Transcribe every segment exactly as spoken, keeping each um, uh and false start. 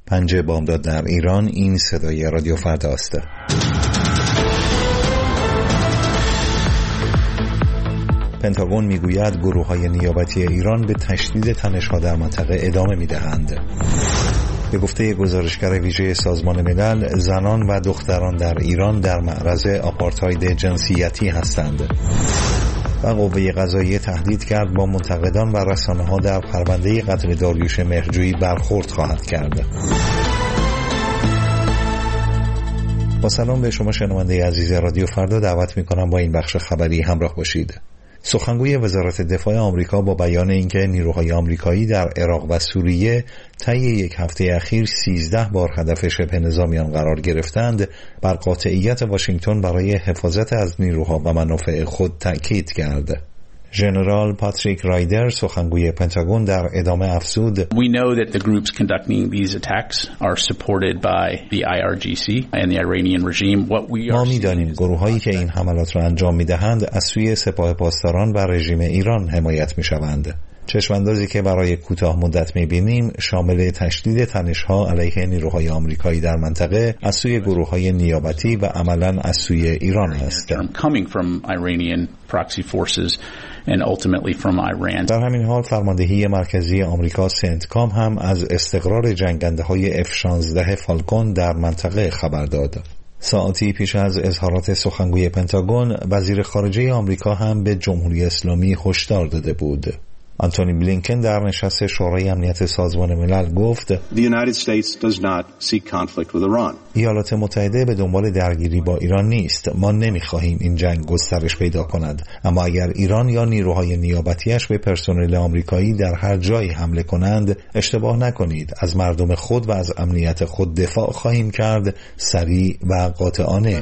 پنج بامداد در ایران. این صدای رادیو فردا است. پنتاگون میگوید گروه‌های نیابتی ایران به تشدید تنش‌ها در منطقه ادامه می‌دهند. به گفته گزارشگر ویژه سازمان ملل، زنان و دختران در ایران در معرض آپارتاید جنسیتی هستند و قوه قضاییه تهدید کرد با منتقدان و رسانه‌ها در پرونده قتل داریوش مهرجویی برخورد خواهد کرد. با سلام به شما شنونده عزیز رادیو فردا، دعوت می‌کنم با این بخش خبری همراه باشید. سخنگوی وزارت دفاع آمریکا با بیان اینکه نیروهای آمریکایی در عراق و سوریه طی یک هفته اخیر سیزده بار هدف شبه نظامیان قرار گرفتند، بر قاطعیت واشنگتن برای حفاظت از نیروها و منافع خود تأکید کرد. ژنرال پاتریک رایدر، سخنگوی پنتاگون، در ادامه افزود: We know that the groups conducting these attacks are supported by the آی آر جی سی and the Iranian regime. What we are ما می‌دانیم گروه‌هایی که این حملات را انجام می‌دهند از سوی سپاه پاسداران و رژیم ایران حمایت می‌شوند. چشماندازی که برای کوتاه مدت می‌بینیم شامل تشدید تنش‌ها علیه نیروهای آمریکایی در منطقه از سوی گروه‌های نیابتی و عملاً از سوی ایران است. and ultimately from Iran. در همین حال فرماندهی مرکزی آمریکا سنتکام هم از استقرار جنگنده‌های اف شانزده فالکون در منطقه خبر داد. ساعتی پیش از اظهارات سخنگوی پنتاگون، وزیر خارجه آمریکا هم به جمهوری اسلامی هشدار داده بود. آنتونی بلینکن در نشست شورای امنیت سازمان ملل گفت: The United States does not seek conflict with Iran. ایالات متحده به دنبال درگیری با ایران نیست. ما نمی‌خواهیم این جنگ گسترش پیدا کند، اما اگر ایران یا نیروهای نیابتیش به پرسنل آمریکایی در هر جایی حمله کنند، اشتباه نکنید، از مردم خود و از امنیت خود دفاع خواهیم کرد، سریع و قاطعانه.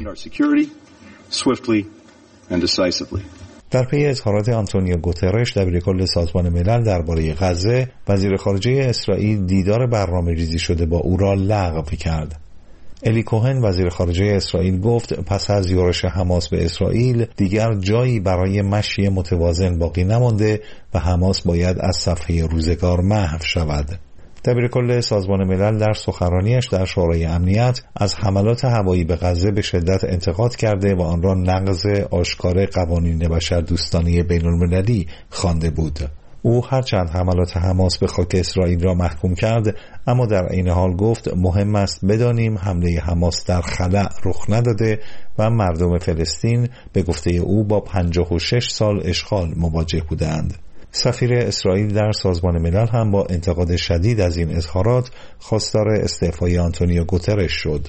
در پی اظهارات آنتونیو گوترش، دبیرکل سازمان ملل، درباره غزه، وزیر خارجه اسرائیل دیدار برنامه‌ریزی شده با او را لغو کرد. الی کوهن، وزیر خارجه اسرائیل، گفت پس از یورش حماس به اسرائیل دیگر جایی برای مشی متوازن باقی نمانده و حماس باید از صفحه روزگار محو شود. دبیرکل سازمان ملل در سخنرانیش در شورای امنیت از حملات هوایی به غزه به شدت انتقاد کرده و آن را نقض آشکار قوانین بشردوستانه بین المللی خوانده بود. او هرچند حملات حماس به خاک اسرائیل را محکوم کرد، اما در عین حال گفت مهم است بدانیم حمله حماس در خلأ رخ نداده و مردم فلسطین به گفته او با پنجاه و شش سال اشغال مواجه بودند. سفیر اسرائیل در سازمان ملل هم با انتقاد شدید از این اظهارات خواستار استعفای آنتونیو گوترش شد.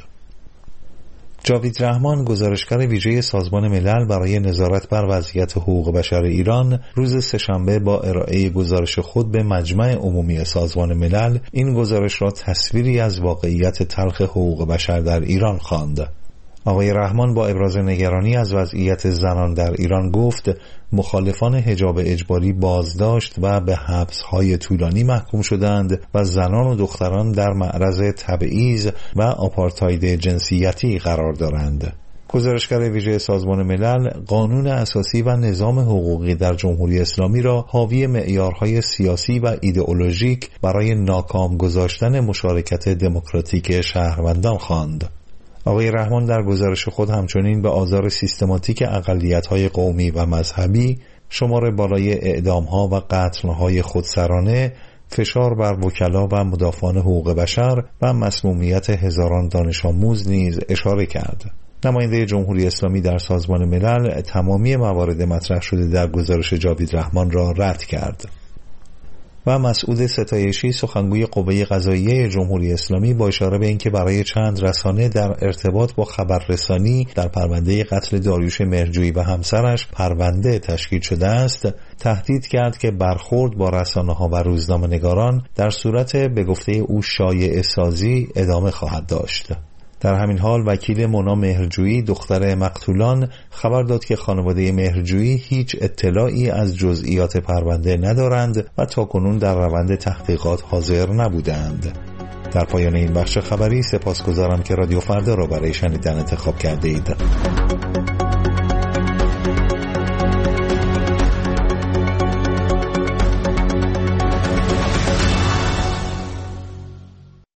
جاوید رحمان، گزارشگر ویژه سازمان ملل برای نظارت بر وضعیت حقوق بشر ایران، روز سه‌شنبه با ارائه گزارش خود به مجمع عمومی سازمان ملل این گزارش را تصویری از واقعیت تلخ حقوق بشر در ایران خواند. آقای رحمان با ابراز نگرانی از وضعیت زنان در ایران گفت مخالفان حجاب اجباری بازداشت و به حبس‌های طولانی محکوم شدند و زنان و دختران در معرض تبعیض و آپارتاید جنسیتی قرار دارند. گزارشگر ویژه سازمان ملل قانون اساسی و نظام حقوقی در جمهوری اسلامی را حاوی معیارهای سیاسی و ایدئولوژیک برای ناکام گذاشتن مشارکت دموکراتیک شهروندان خواند. آقای رحمان در گزارش خود همچنین به آزار سیستماتیک اقلیت‌های قومی و مذهبی، شمار بالای اعدام‌ها و قتل‌های خودسرانه، فشار بر وکلا و مدافعان حقوق بشر و مسمومیت هزاران دانش آموز نیز اشاره کرد. نماینده جمهوری اسلامی در سازمان ملل تمامی موارد مطرح شده در گزارش جاوید رحمان را رد کرد. و مسعود ستایشی، سخنگوی قوه قضاییه جمهوری اسلامی، با اشاره به اینکه برای چند رسانه در ارتباط با خبررسانی در پرونده قتل داریوش مهرجویی و همسرش پرونده تشکیل شده است، تهدید کرد که برخورد با رسانه‌ها و روزنامه‌نگاران در صورت به گفته او شایعه سازی ادامه خواهد داشت. در همین حال وکیل مونا مهرجویی، دختر مقتولان، خبر داد که خانواده مهرجویی هیچ اطلاعی از جزئیات پرونده ندارند و تاکنون در روند تحقیقات حاضر نبودند. در پایان این بخش خبری سپاسگزارم که رادیو فردا را برای شنیدن انتخاب کرده اید.